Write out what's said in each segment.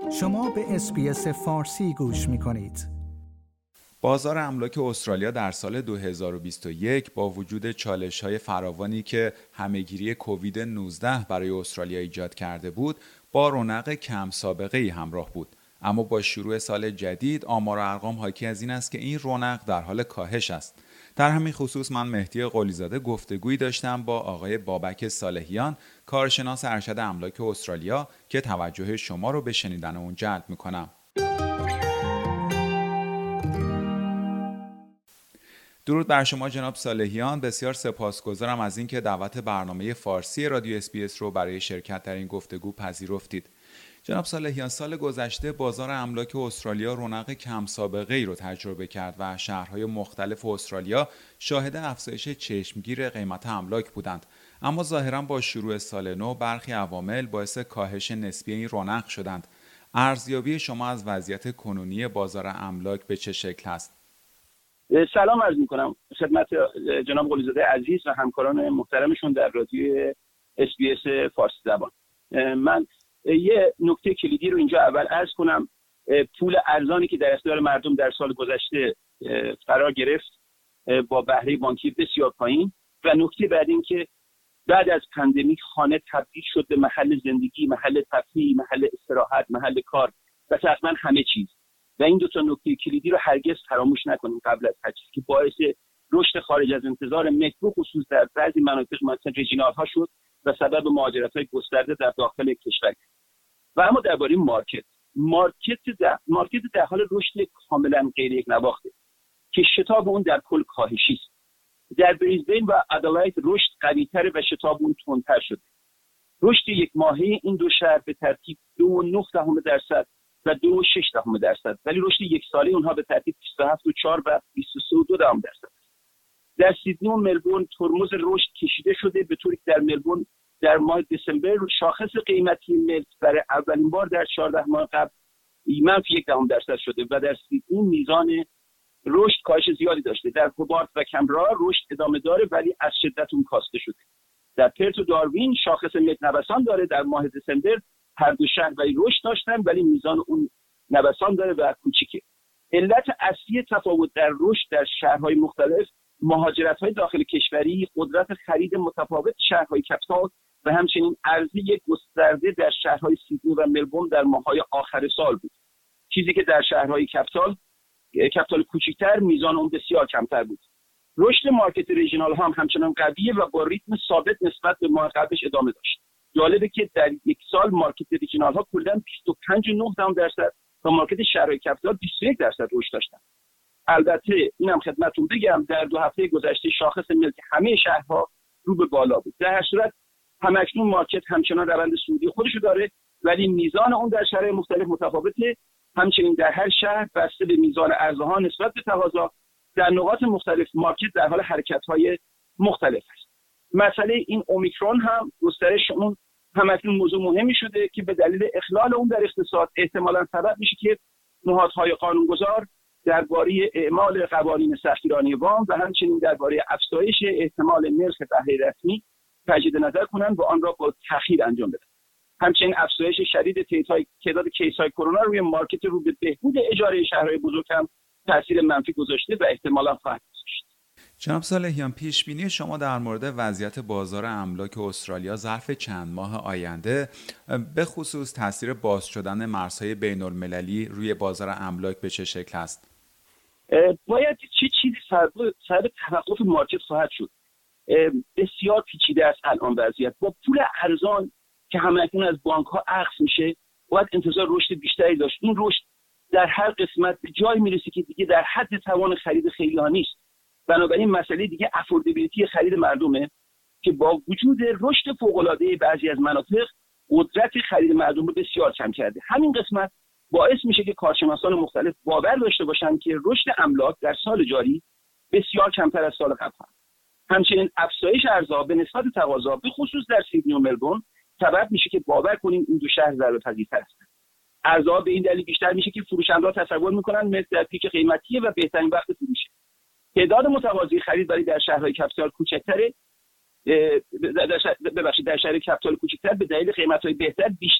شما به اس‌بی‌اس فارسی گوش می‌کنید. بازار املاک استرالیا در سال 2021 با وجود چالش‌های فراوانی که همه‌گیری کووید 19 برای استرالیا ایجاد کرده بود، با رونق کم سابقه‌ای همراه بود. اما با شروع سال جدید آمار و ارقام حاکی از این است که این رونق در حال کاهش است. در همین خصوص من مهدی قلی‌زاده گفتگویی داشتم با آقای بابک صالحیان، کارشناس ارشد املاک استرالیا، که توجه شما رو به شنیدن اون جلب می‌کنم. درود بر شما جناب صالحیان، بسیار سپاسگزارم از اینکه دعوت برنامه فارسی رادیو اس‌بی‌اس رو برای شرکت در این گفتگو پذیرفتید. جناب صالحیان، سال گذشته بازار املاک استرالیا رونق کم سابقه‌ای رو تجربه کرد و شهرهای مختلف استرالیا شاهد افزایش چشمگیر قیمت املاک بودند. اما ظاهراً با شروع سال نو برخی عوامل باعث کاهش نسبی این رونق شدند. ارزیابی شما از وضعیت کنونی بازار املاک به چه شکل است؟ سلام عرض می‌کنم خدمت جناب قلی‌زاده عزیز و همکاران محترمشون در رادیو اس‌بی‌اس فارسی زبان. من یه نکته کلیدی رو اینجا اول عرض کنم. پول ارزانی که در اختیار مردم در سال گذشته قرار گرفت با بهره بانکی بسیار پایین، و نکته بعد این که بعد از پاندمیک خانه تبدیل شد به محل زندگی، محل تفریح، محل استراحت، محل کار و تقریبا همه چیز. و این دو تا نکته کلیدی رو هرگز فراموش نکنیم قبل از هر چیز، که باعث رشد خارج از انتظار مکرو خصوص در بعضی مناطق مثل ریجینال ها شد و سبب مهاجرت‌های گسترده در داخل کشور. و اما درباره مارکت در حال رشد کاملا غیر یک نواخته که شتاب اون در کل کاهشی است. در بریزبین و ادلاید رشد قوی‌تر و شتاب اون تندتر شده. رشد یک ماهه این دو شهر به ترتیب 2.9% و 2.6%، ولی رشد یک ساله اونها به ترتیب 27.4 و 23.2%. در سیدنی و ملبورن ترمز رشد کشیده شده، به طوری که در ملبورن در ماه دسامبر شاخص قیمتی ملک برای اولین بار در 14 ماه قبل -1% شده و در سیدنی میزان رشد کاهش زیادی داشته. در هوبارت و کمبرا رشد ادامه داره ولی از شدت اون کاسته شده. در پرت و داروین شاخص ملک نوسان داره، در ماه دسامبر هر دو شهر ولی رشد داشتن ولی میزان اون نوسان داره و کوچیکه. علت اصلی تفاوت در رشد در شهرهای مختلف مهاجرت‌های داخل کشوری، قدرت خرید متفاوت شهرهای کپیتال و همچنین ارزی گسترده در شهرهای سیدنی و ملبورن در ماه‌های آخر سال بود. چیزی که در شهرهای کپیتال کوچکتر میزان اون بسیار کمتر بود. رشد مارکت ریجینال ها هم همچنان قویه و با ریتم ثابت نسبت به ماه قبلش ادامه داشت. جالبه که در یک سال مارکت ریجینال ها کلاً 25.9% و مارکت شهرهای کپیتال 21% رشد داشتن. البته اینم خدمتتون بگم در 2 هفته گذشته شاخص ملک همه شهرها رو به بالا بود. در هر صورت همکنون مارکت همچنان روند صعودی خودشو داره، ولی میزان اون در شهرهای مختلف متفاوته. همچنین در هر شهر بسته به میزان عرضه‌ها نسبت به تقاضا در نقاط مختلف مارکت در حال حرکت‌های مختلف است. مسئله این اومیکرون هم گسترش اون همکنون موضوع مهمی شده که به دلیل اخلال اون در اقتصاد احتمالاً سبب میشه که نهادهای قانونگذار درباره اعمال قوانین سختگیرانه وام و همچنین درباره افزایش احتمال نرخ بهره رسمی تجدید نظر کنند و آن را با تأخیر انجام بدن. همچنین افزایش شدید تعداد کیس‌های کرونا روی مارکت رو به بهبود اجاره شهرهای بزرگ هم تاثیر منفی گذاشته و احتمالاً خواهد گذاشت. جناب صالحیان، پیشبینی شما در مورد وضعیت بازار املاک استرالیا ظرف چند ماه آینده، به خصوص تاثیر باز شدن مرزهای بین‌المللی روی بازار املاک به چه شکل است؟ باید چه چیزی سبب توقف مارکت خواهد شد. بسیار پیچیده است الان وضعیت. با پول ارزان که همکنون از بانک‌ها اخذ میشه باید انتظار رشد بیشتری داشت. این رشد در هر قسمت به جایی میرسه که دیگه در حد توان خرید خیلی‌ها نیست. بنابراین مسئله دیگه افوردبیلیتی خرید مردمه که با وجود رشد فوق‌العاده بعضی از مناطق قدرت خرید مردم رو بسیار کم کرده. همین قسمت باعث میشه که کارشناسان مختلف باور داشته باشن که رشد املاک در سال جاری بسیار کمتر از سال قبل است. همچنین افزایش ارزها به نسبت تقاضا به خصوص در سیدنی و ملبورن سبب میشه که باور کنیم این دو شهر ضربه‌پذیرتر هستند. ارزها به این دلیل بیشتر میشه که فروشنده‌ها تصور میکنن ملک در پیک قیمتیه و بهترین وقت فروشه. تعداد متقاضی خرید برای در شهرهای کپیتال کوچکتره، در شهر کپیتال کوچکتر به دلیل قیمت‌های بهتر بیشتره.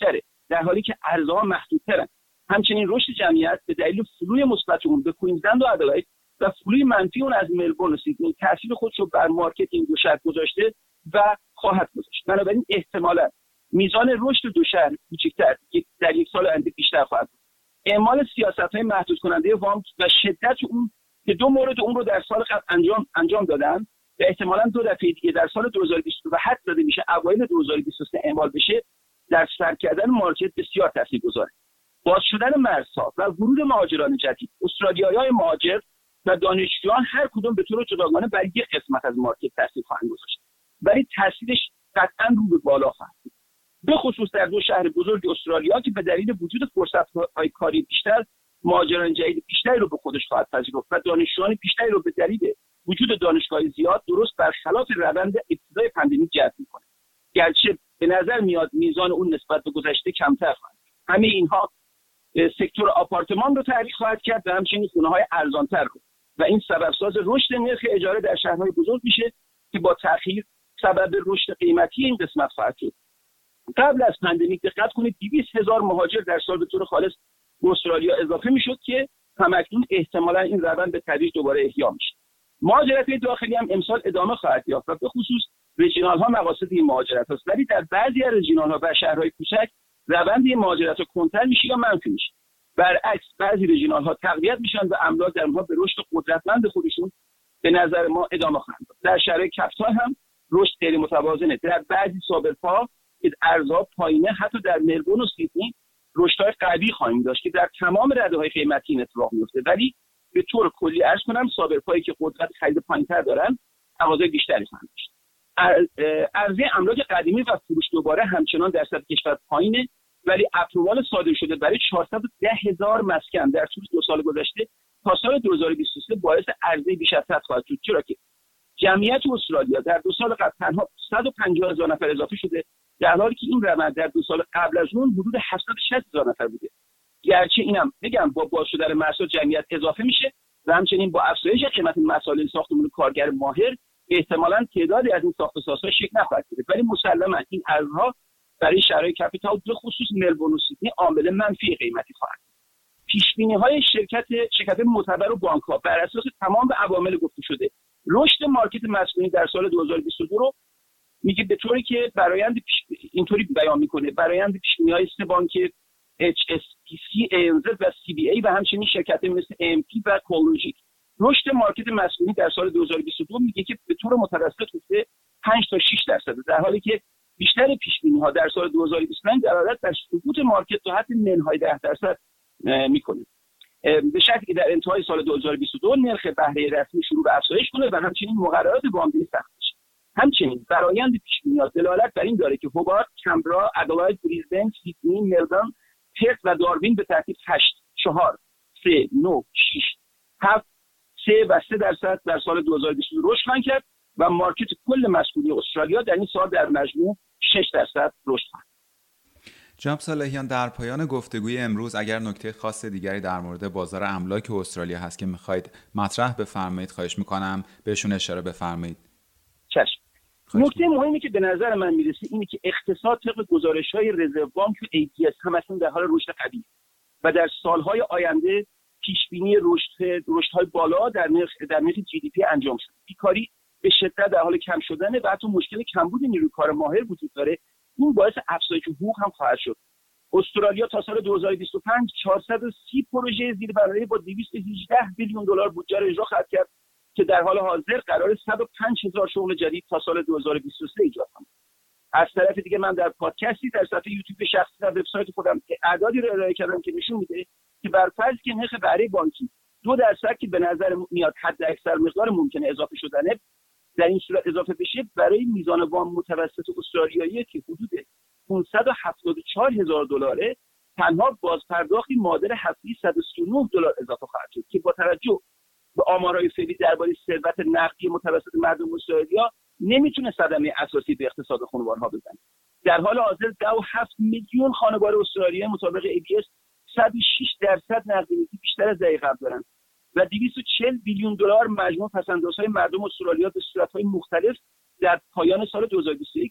در حالی که ارزها محدودترن. همچنین رشد جمعیت به دلیل فلوی مثبت اون به کوینزلند و ادلاید و فلوی منفی اون از ملبورن و سیدنی تاثیر خودش رو بر مارکت این دو شهر گذاشته و خواهد گذاشت. بنابراین احتمالاً میزان رشد دو شهر کوچکتر در یک سال آینده بیشتر خواهد بود. اعمال سیاست‌های محدود کننده وام و شدت اون که دو مورد اون رو در سال قبل انجام دادن و احتمالاً دو دفعه دیگه در سال 2022 و حد زده میشه اوایل 2023 اعمال بشه، در سر کردن مارکت بسیار تاثیرگذاره. باز شدن مرزها و ورود مهاجران جدید، استرالیایی‌های مهاجر و دانشجویان هر کدوم به طور جداگانه بر یک قسمت از مارکت تاثیر خواهند گذاشت، ولی تاثیرش قطعاً رو به بالا خواهد بود. به خصوص در دو شهر بزرگ استرالیا که به دلیل وجود فرصت‌های کاری بیشتر مهاجران جدید بیشتری رو به خودش خواهد پذیرفت و دانشجویان بیشتری رو به دلیل وجود دانشگاه زیاد درست برخلاف روند ابتدای پاندمی جذب می‌کنه. گرچه به نظر میاد میزان اون نسبت به گذشته کمتر خواهد. همه اینها سکتور آپارتمان رو تحریک خواهد کرد و همچنین خونه‌های ارزان‌تر رو و این سبب ساز رشد نرخ اجاره در شهرهای بزرگ میشه که با تأخیر سبب رشد قیمتی این قسمت خواهد شد. قبل از پاندمی دقت کنید 200,000 مهاجر در سال به طور خالص به استرالیا اضافه میشد که همکنون احتمالاً این روند به تدریج دوباره احیا میشه. مهاجرت داخلی هم امسال ادامه خواهد یافت و به خصوص رژینال ها مقاصد این مهاجرت است، ولی در بعضی از رژینال ها و شهرهای کوچک روند این مهاجرت کنتر میشه یا منفی میشه. برعکس بعضی رژینال ها تقویت میشن و املاک در اونها به رشد قدرتمند خودشون به نظر ما ادامه خواهند داد. در شهرهای کپیتال هم رشد غیر متوازنه. در بعضی سابرپا که ارزها پایینه، حتی در ملبورن و سیدنی رشدهای قوی خواهیم داشت که در تمام رده‌های قیمتی این اتفاق میفته، ولی به طور کلی عرض کنم سابرپایی که قدرت خرید پایین‌تر دارن تقاضای بیشتری خواهند داشت. عرضه املاک قدیمی و فروش دوباره همچنان در سطح کشور پایینه، ولی اپروال صادر شده برای 410,000 مسکن در طول 2 سال گذشته تا سال 2023 باعث عرضه بیش از 100 خواهد شد، چرا که جمعیت استرالیا در 2 سال قبل تنها 150,000 نفر اضافه شده، در حالی که این روند در 2 سال قبل از اون حدود 760,000 نفر بوده. گرچه اینم بگم با باز شدن مرزها جمعیت اضافه میشه و همچنین با افزایش قیمت مسائل ساختمان کارگر ماهر احتمالاً تعدادی از این ساخت‌وسازها شکل نخواهد گرفت، ولی مسلماً این ارزها برای شهرهای کپیتال به خصوص ملبورن و سیدنی عامل منفی قیمتی خواهد. پیش‌بینی‌های شرکت معتبر و بانک‌ها بر اساس تمام عوامل گفته شده رشد مارکت مسکونی در سال 2022 رو میگه به طوری که اینطوری بیان میکنه: برآیند پیش‌بینی‌های 3 بانک HSBC، ANZ و CBA و همچنین شرکت‌های مثل AMP و کولوژیک رشد مارکت مسکونی در سال 2022 میگه که به طور متوسط حدود 5 تا 6%، در حالی که بیشتر پیش‌بینی‌ها در سال 2025 دلالت بر سقوط مارکت تا حد منهای 10% میکنه، به شرطی که در انتهای سال 2022 نرخ بهره رسمی شروع به افزایش کنه و همچنین مقررات وام‌دهی سخت بشه. همچنین برآیند پیش‌بینی‌ها دلالت بر این داره که هوبارت، کمبرا، ادلاید، بریزبن، سیدنی، ملبورن، پرت و داروین به ترتیب 8، 4، 3، 9، 6، 7، 3 و 3% در سال 2022 رشد خواهند کرد و مارکت کل مسکونی استرالیا در این سال در مجموع 6% رشد خواهد. جناب صالحیان، در پایان گفتگوی امروز اگر نکته خاص دیگری در مورد بازار املاک استرالیا هست که می‌خواید مطرح بفرمایید، خواهش می‌کنم بهشون اشاره بفرمایید. چشم. نکته مهمی که به نظر من میرسه اینه که اقتصاد طبق گزارش‌های رزرو بانک و ABS همشون در حال رشد قوی و در سال‌های آینده پیش‌بینی رشدهای بالا در نرخ GDP انجام شده. بیکاری به شدت در حال کم شدن و حتی مشکل کمبود نیروی کار ماهر وجود داره. این باعث افزایش حقوق هم خواهد شد. استرالیا تا سال 2025 430 پروژه زیربنایی با 218 بیلیون دلار بودجه را اجرا خواهد کرد که در حال حاضر قرار 105,000 شغل جدید تا سال 2023 ایجاد کنند. از طرف دیگه من در پادکستی در صفحه یوتیوب شخصی و وبسایت خودم اعدادی رو ارائه کردم که نشون میده که بر فرض که نرخ بهره بانکی 2% که به نظر میاد حد اکثر مقدار ممکنه اضافه شدنه، در این صورت اضافه بشه، برای میزان وام متوسط استرالیایی که حدود 574,000 دلاره تنها بازپرداختی معادل هفته‌ای 139 دلار اضافه خواهد شد که با توجه به آمارهای فعلی درباره ثروت نقدی متوسط مردم استرالیا نمیتونه صدمه اساسی به اقتصاد خانوارها بزنه. در حال حاضر 7 میلیون خانوار استرالیایی مطابق ABS 106% نقدینگی بیشتر از دهه قبل دارند و 240 بیلیون دلار مجموع پس‌اندازهای مردم استرالیا به صورت‌های مختلف در پایان سال 2021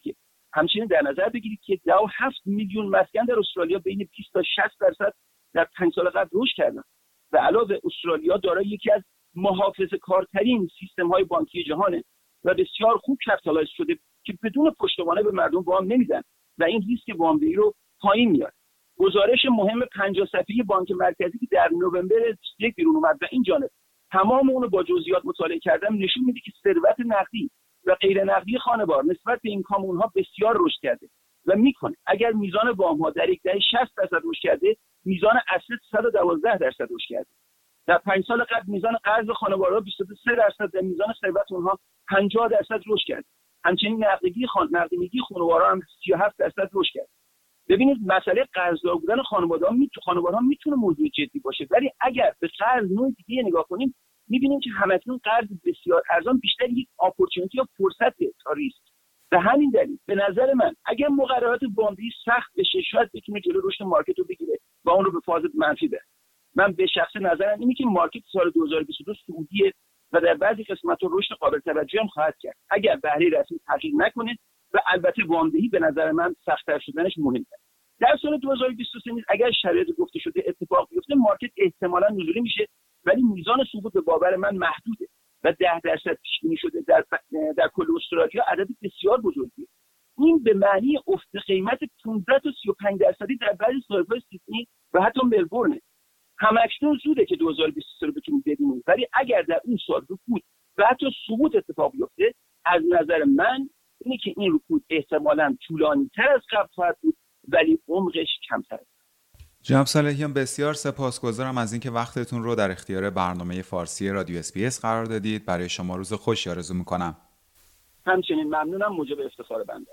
همچنین در نظر بگیرید که 7 میلیون مسکن در استرالیا بین 20 تا 60% در 5 سال قبل رشد کردن و علاوه استرالیا دارای یکی از محافظه‌کارترین سیستم‌های بانکی جهانه و بسیار خوب کپیتالایز شده که بدون پشتوانه به مردم وام نمیدن و این ریسک وام‌دهی رو پایین میاره. گزارش مهم 50 صفحه‌ای بانک مرکزی که در نوامبر 21 بیرون اومد و این جانب تمام اون رو با جزئیات مطالعه کردم نشون میده که ثروت نقدی و غیر نقدی خانوار نسبت به اینکام اونها بسیار رشد کرده و میکنه اگر میزان وام‌ها در یک دهه 60% رشد کرده، میزان اسست 112% رشد کرده. در 5 سال قبل میزان قرض خانوارها 23% در میزان ثروت اونها 50% رشد کرده. همچنین نقدینگی خانوارها هم 37% رشد کرده. ببینید مسئله قرضدار بودن خانوارها میتونه موضوع جدی باشه، ولی اگر به قرض نوع دیگه نگاه کنیم میبینیم که همکنون قرض بسیار ارزان بیشتر یک اپورتونتی یا فرصته تا ریسک. به همین دلیل به نظر من اگر مقررات وام‌دهی سخت بشه شاید بتونه جلوی رشد مارکت رو بگیره و اون رو به فاز منفی بره. من به شخص نظرم اینه که مارکت سال 2022 صعودیه و در بعضی قسمت‌ها رشد قابل توجهی هم خواهد کرد اگر بهره رسمی تغییر نکنه و البته وام‌دهی به نظر من سخت‌تر شدنش مهمه. در سال 2023 اگر شرایط گفته شده اتفاق بیفته مارکت احتمالاً نزولی میشه، ولی میزان صعود به باور من محدوده و 10% پیش بینی شده در کل استرالیا عدد بسیار بزرگیه. این به معنی افت قیمت 15 تا 35% در بعضی صرف‌های سیدنی و حتی ملبورن. همکنون زوده که 2023 رو بتونیم ببینیم، ولی اگر در این سال رکود و حتی صعود اتفاق بیفته از نظر من اینه که این رکود احتمالاً طولانی‌تر از قبل خواهد بود ولی عمقش کمتر. جناب صالحیان بسیار سپاسگزارم از اینکه وقتتون رو در اختیار برنامه فارسی رادیو SBS قرار دادید. برای شما روز خوشی آرزو میکنم. همچنین ممنونم، موجب افتخار بنده.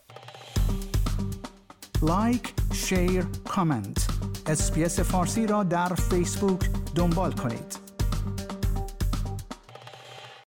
لایک، شیر، کامنت. SBS فارسی را در فیسبوک دنبال کنید.